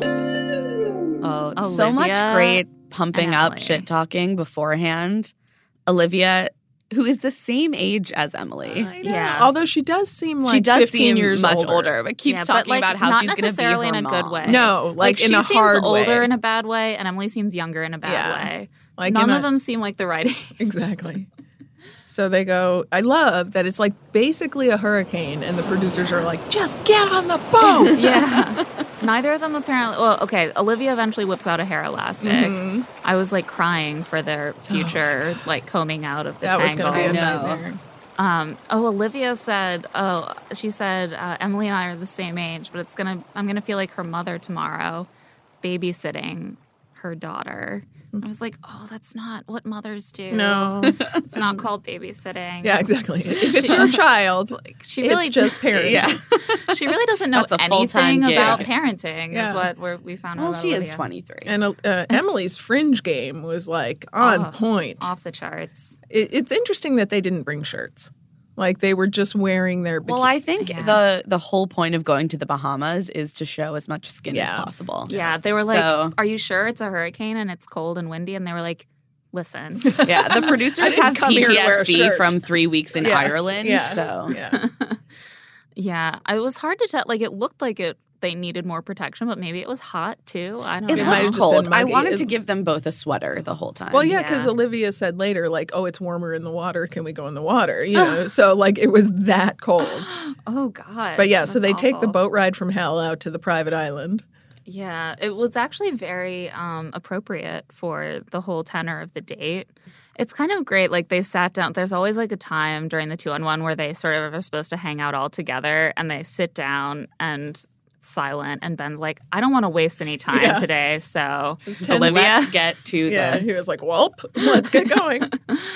Oh, so much Olivia great pumping and up Emily. shit talking beforehand. Olivia, who is the same age as Emily. I know. Yeah. Although she does seem like she does fifteen seem years much older. older, but keeps Yeah, but, talking like, about how not she's going to be necessarily her in a good mom. way. No, like, in she a seems hard older way. in a bad way, and Emily seems younger in a bad Yeah. way. Like None in of a- them seem like the right age. Exactly. So they go, I love that it's like basically a hurricane, and the producers are like, just get on the boat. Yeah. Neither of them apparently. Well, okay. Olivia eventually whips out a hair elastic. Mm-hmm. I was like crying for their future, like combing out of the That was tangle. going to be a I know. nightmare. Um, oh, Olivia said, oh, she said, uh, Emily and I are the same age, but it's gonna, I'm gonna feel like her mother tomorrow, babysitting her daughter. I was like, oh, that's not what mothers do. No. It's not called babysitting. Yeah, exactly. If it's your child, Like, she really it's just parenting. Yeah. she really doesn't know That's a full-time anything gig. about parenting. Yeah. Is what we're, we found Well, out. about she is Olivia. twenty-three. And uh, Emily's fringe game was like on Oh, point. Off the charts. It, it's interesting that they didn't bring shirts. Like they were just wearing their bikini. Well, I think Yeah. the the whole point of going to the Bahamas is to show as much skin Yeah. as possible. Yeah, they were like, So- "Are you sure it's a hurricane and it's cold and windy?" And they were like, "Listen, Yeah, the I producers didn't have come here to wear a P T S D shirt. from three weeks in Yeah. Ireland. Yeah. So yeah. yeah." It was hard to tell. Like, it looked like it. They needed more protection, but maybe it was hot too. I don't it know. might have looked just cold. been I muggy. wanted It- to give them both a sweater the whole time. Well, yeah, because Yeah. Olivia said later, like, "Oh, it's warmer in the water. Can we go in the water?" You know, so like it was that cold. Oh God. But yeah, so That's they take the awful. boat ride from hell out to the private island. Yeah, it was actually very um, appropriate for the whole tenor of the date. It's kind of great. Like they sat down. There's always like a time during the two on one where they sort of are supposed to hang out all together, and they sit down and it's silent. And Ben's like, I don't want to waste any time Yeah. today. So ten Olivia, let's get to Yeah, this. he was like, "Welp, let's get going."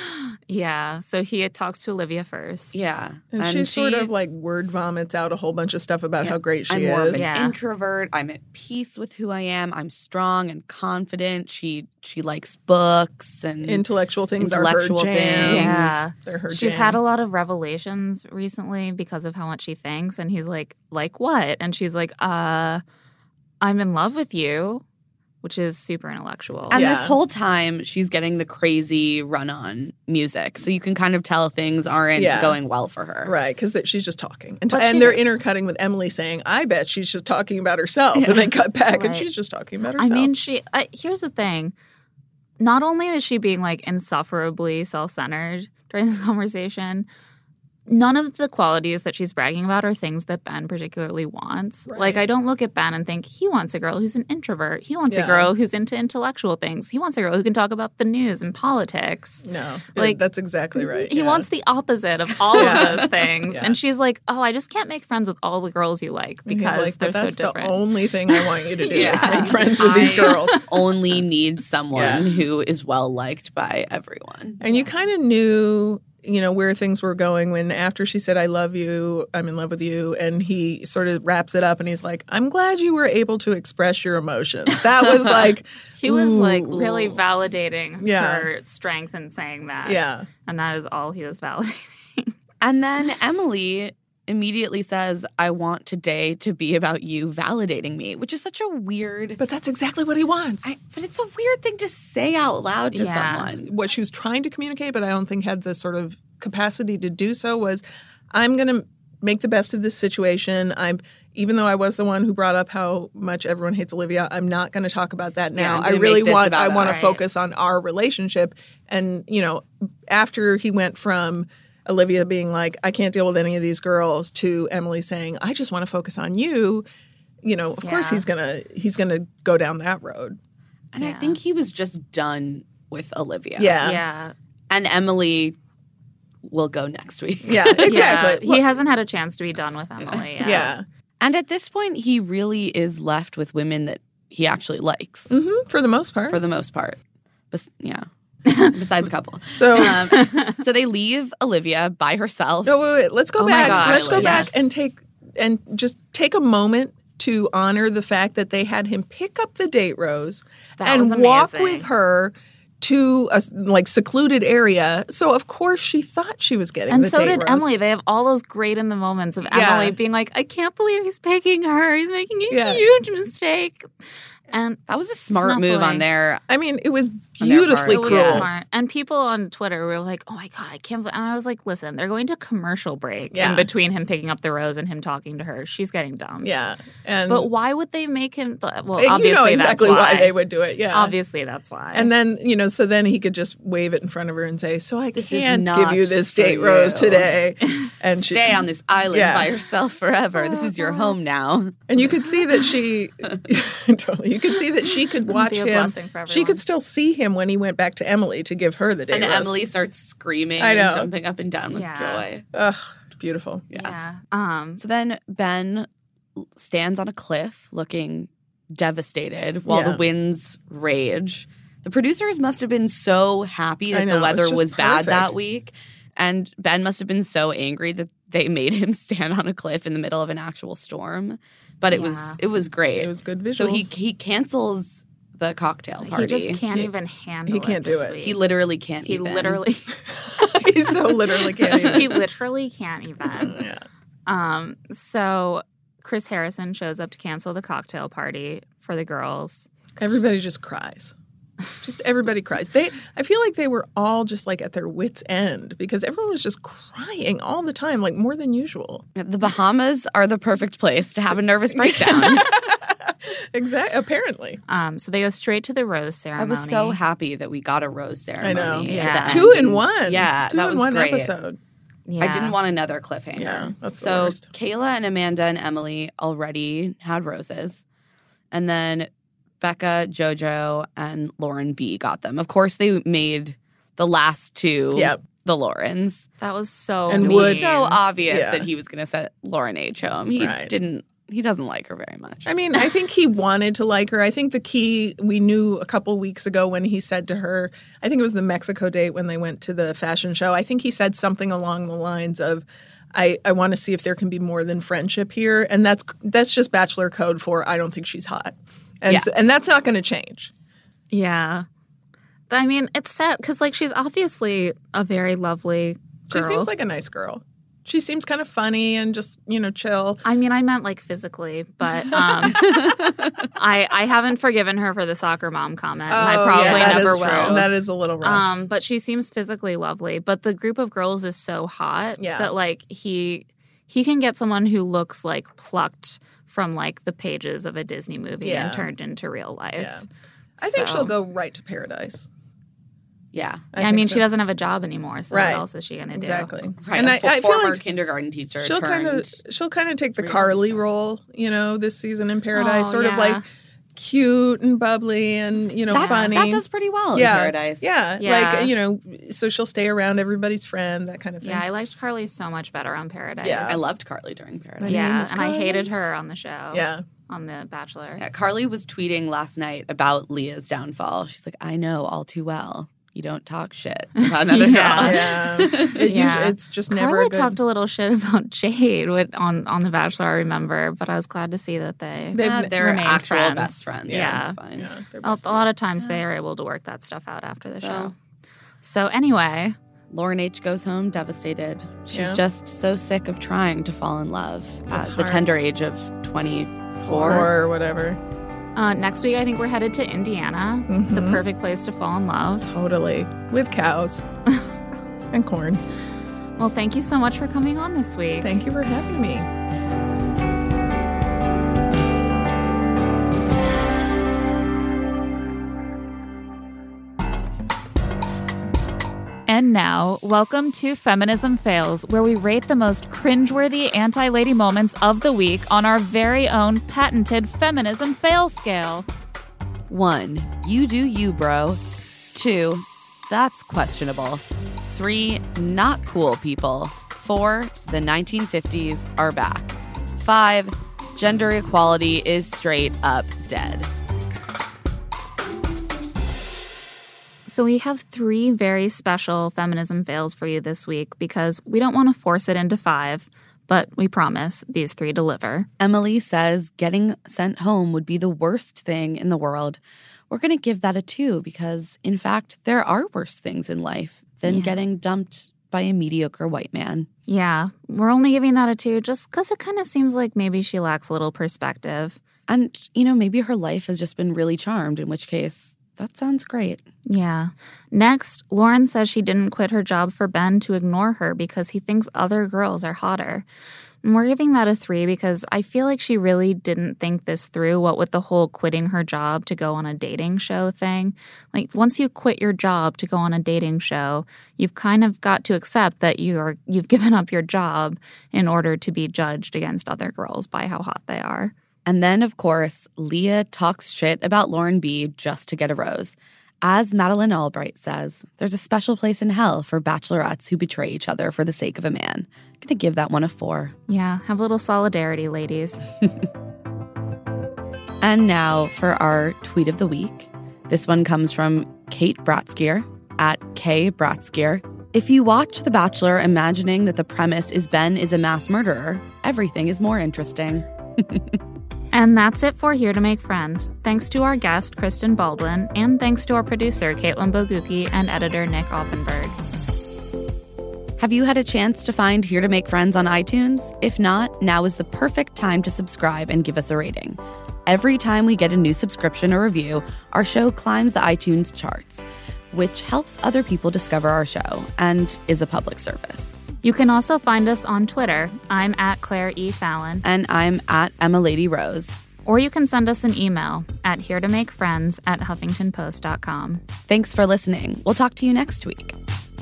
yeah. So he talks to Olivia first. yeah, And, she sort of like word vomits out a whole bunch of stuff about Yeah. how great she I'm more of is. an Yeah. introvert. I'm at peace with who I am. I'm strong and confident. She she likes books and Intellectual things Intellectual are her jam. things. Yeah. They're her She's jam. had a lot of revelations recently because of how much she thinks. And he's like, like what? And she's like, uh, I'm in love with you, which is super intellectual. And Yeah. this whole time, she's getting the crazy run-on music, so you can kind of tell things aren't Yeah. going well for her. Right, because she's just talking. And, But and she- they're intercutting with Emily saying, I bet she's just talking about herself. And they cut back and Right. she's just talking about I herself. mean, she, I, here's the thing. Not only is she being like insufferably self centered during this conversation, none of the qualities that she's bragging about are things that Ben particularly wants. Right. Like, I don't look at Ben and think he wants a girl who's an introvert. He wants Yeah. a girl who's into intellectual things. He wants a girl who can talk about the news and politics. no, like, that's exactly right. He yeah. wants the opposite of all Yeah. of those things. Yeah. And she's like, oh, I just can't make friends with all the girls you like And he's because like, they're but so that's different. the only thing I want you to do is Yeah. make friends with these I girls. only need someone Yeah. who is well liked by everyone. And you kind of knew, you know, where things were going when after she said, I love you, I'm in love with you. And he sort of wraps it up and he's like, I'm glad you were able to express your emotions. That was like, He was like ooh. really validating Yeah. her strength in saying that. Yeah. And that is all he was validating. And then Emily immediately says, I want today to be about you validating me, which is such a weird But that's exactly what he wants. I, but it's a weird thing to say out loud to Yeah. someone. What she was trying to communicate, but I don't think had the sort of capacity to do so, was I'm going to make the best of this situation. I'm even though I was the one who brought up how much everyone hates Olivia, I'm not going to talk about that Yeah, now. I'm I gonna really make this want about I want to us. focus on our relationship. And, you know, after he went from Olivia being like, I can't deal with any of these girls, to Emily saying, I just want to focus on you, you know, of course Yeah. he's gonna he's gonna go down that road. And I Yeah. think he was just done with Olivia. Yeah. Yeah. And Emily will go next week. Yeah, exactly. Yeah, he hasn't had a chance to be done with Emily yet. Yeah. And at this point, he really is left with women that he actually likes Mm-hmm, for the most part. for the most part. Bes- yeah. Besides a couple. So, Um, so they leave Olivia by herself. no, wait, wait. Let's go Oh my back. gosh, Let's go yes. back and take and just take a moment to honor the fact that they had him pick up the date rose That and was walk amazing. with her to a like secluded area. So of course she thought she was getting And the so date did rose. Emily. They have all those great in the moments of Yeah. Emily being like, I can't believe he's picking her. He's making a Yeah. huge mistake. And That was a smart move on Snuffling. their. I mean, it was On their beautifully part. it was cruel. smart. And people on Twitter were like, oh my God, I can't believe. And I was like, listen, they're going to commercial break Yeah. in between him picking up the rose and him talking to her. She's getting dumped. Yeah, and But why would they make him? Well, you obviously know exactly that's why. why. they would do it. Yeah, Obviously that's why. And then, you know, so then he could just wave it in front of her and say, so I This is can't not give you this for date rose you. today. And she, Stay on this island Yeah. by yourself forever. This is your home now. and you could see that she, totally, you could see that she could watch Be a him. blessing for She everyone. could still see him when he went back to Emily to give her the date And rose. Emily starts screaming I know. and jumping up and down with Yeah. joy. Ugh, beautiful. yeah. Um, So then Ben stands on a cliff looking devastated while Yeah. the winds rage. The producers must have been so happy I that know, the it weather was was, just bad that perfect. week. And Ben must have been so angry that they made him stand on a cliff in the middle of an actual storm. But it Yeah. was it was great. It was good visuals. so he he cancels the cocktail party. he just can't He- even handle he it. can't do this it. week. He literally can't He even. literally. he so literally can't even. he literally can't even. Yeah. Um, so Chris Harrison shows up to cancel the cocktail party for the girls. Everybody just cries. Just everybody cries. They I feel like they were all just like at their wits' end because everyone was just crying all the time, like more than usual. The Bahamas are the perfect place to have a nervous breakdown. Exactly. Apparently. Um, so they go straight to the rose I ceremony. was so happy that we got a rose ceremony. I know. at Yeah. the Two end. in one. Yeah, Two that in was one great. episode. Yeah. I didn't want another cliffhanger. Yeah, that's the so worst. Kayla and Amanda and Emily already had roses. And then Becca, JoJo, and Lauren B got them. Of course, they made the last two Yep. the Laurens. That was so And It mean. was Would- so obvious Yeah. that he was going to set Lauren H home. He Right. didn't. He doesn't like her very much. I mean, I think he wanted to like her. I think the key we knew a couple weeks ago when he said to her, I think it was the Mexico date when they went to the fashion show. I think he said something along the lines of, I, I want to see if there can be more than friendship here. And that's that's just Bachelor code for I don't think she's hot. And, Yeah. so, and that's not going to change. Yeah. I mean, it's sad because, like, she's obviously a very lovely girl. She seems like a nice girl. She seems kind of funny and just, you know, chill. I mean, I meant like physically, but um, I I haven't forgiven her for the soccer mom comment. and I Oh, probably yeah, that never is will. true. That is a little rough. Um, but she seems physically lovely. But the group of girls is so hot Yeah. that like he he can get someone who looks like plucked from like the pages of a Disney movie Yeah. and turned into real life. yeah. I think So- she'll go right to paradise. yeah. I, think mean, so. she doesn't have a job anymore, so Right. what else is she going to do? Exactly. Right. And a I, f- I feel former like kindergarten teacher she'll turned. kind of she'll kind of take the reality Carly star. role, you know, this season in Paradise, Oh, sort of yeah. like cute and bubbly and you know that, funny. that does pretty well yeah, in Paradise. yeah, Yeah. like you know, so she'll stay around everybody's friend, that kind of thing. Yeah, I liked Carly so much better on Paradise. Yeah. I loved Carly during Paradise. My name Yeah, is and I Carly. hated her on the show. yeah. On The Bachelor. Yeah, Carly was tweeting last night about Leah's downfall. She's like, I know all too well. You don't talk shit about another Yeah. girl. Yeah, it Yeah. usually, it's just never Carly a good. talked a little shit about Jade with, on on The Bachelor, I remember, but I was glad to see that they. They've Yeah, ne- they're remained actual friends. best friends. Yeah. Yeah, it's fine. yeah, they're A, best a lot of times they are able to work that stuff out after the So- show. So anyway, Lauren H goes home devastated. She's Yeah. just so sick of trying to fall in love It's at the hard. tender age of twenty-four. or whatever. uh, next week I think we're headed to Indiana, the Mhm. perfect place to fall in love. Totally with cows and corn. Well, thank you so much for coming on this week. Thank you for having me. And now, welcome to Feminism Fails, where we rate the most cringeworthy anti-lady moments of the week on our very own patented Feminism Fail scale. One, you do you, bro. Two, that's questionable. Three not cool people. Four, the nineteen fifties are back. Five, gender equality is straight up dead. So we have three very special feminism fails for you this week because we don't want to force it into five, but we promise these three deliver. Emily says getting sent home would be the worst thing in the world. We're going to give that a two because, in fact, there are worse things in life than Yeah. getting dumped by a mediocre white man. Yeah, we're only giving that a two just because it kind of seems like maybe she lacks a little perspective. And, you know, maybe her life has just been really charmed, in which case, that sounds great. Yeah. Next, Lauren says she didn't quit her job for Ben to ignore her because he thinks other girls are hotter. And we're giving that a three because I feel like she really didn't think this through, what with the whole quitting her job to go on a dating show thing. Like, once you quit your job to go on a dating show, you've kind of got to accept that you're, you've given up your job in order to be judged against other girls by how hot they are. And then, of course, Leah talks shit about Lauren B. just to get a rose. As Madeleine Albright says, there's a special place in hell for bachelorettes who betray each other for the sake of a man. I'm going to give that one a four. Yeah, have a little solidarity, ladies. And now for our tweet of the week. This one comes from Kate Bratskier at K Bratskier. If you watch The Bachelor imagining that the premise is Ben is a mass murderer, everything is more interesting. And that's it for Here to Make Friends. Thanks to our guest, Kristen Baldwin, and thanks to our producer, Caitlin Bogucki, and editor, Nick Offenberg. Have you had a chance to find Here to Make Friends on iTunes? If not, now is the perfect time to subscribe and give us a rating. Every time we get a new subscription or review, our show climbs the iTunes charts, which helps other people discover our show and is a public service. You can also find us on Twitter. I'm at Claire E. Fallon. And I'm at Emma Lady Rose. Or you can send us an email at here to make friends at huffington post dot com. Thanks for listening. We'll talk to you next week.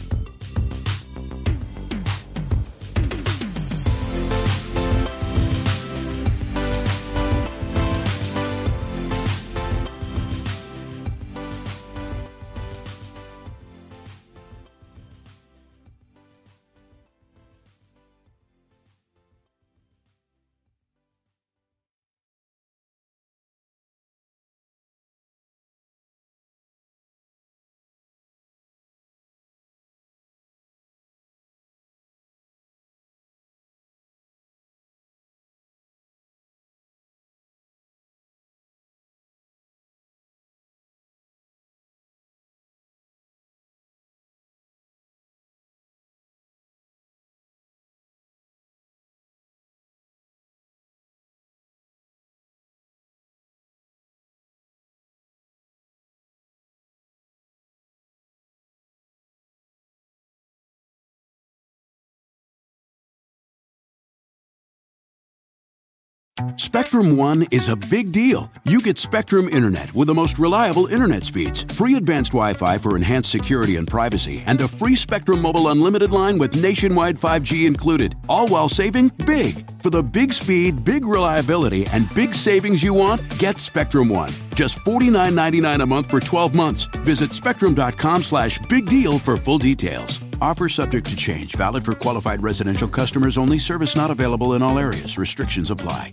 Spectrum One is a big deal. You get Spectrum Internet with the most reliable internet speeds, free advanced Wi-Fi for enhanced security and privacy, and a free Spectrum Mobile Unlimited line with nationwide five G included, all while saving big. For the big speed, big reliability, and big savings you want, get Spectrum One. Just forty-nine ninety-nine a month for twelve months. Visit spectrum.com slash big deal for full details. Offer subject to change. Valid for qualified residential customers only. Service not available in all areas. Restrictions apply.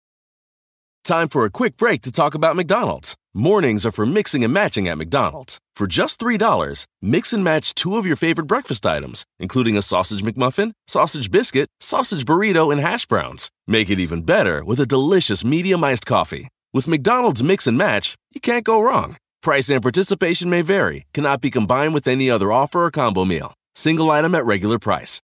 Time for a quick break to talk about McDonald's. Mornings are for mixing and matching at McDonald's. For just three dollars, mix and match two of your favorite breakfast items, including a sausage McMuffin, sausage biscuit, sausage burrito, and hash browns. Make it even better with a delicious medium iced coffee. With McDonald's Mix and Match, you can't go wrong. Price and participation may vary, cannot be combined with any other offer or combo meal. Single item at regular price.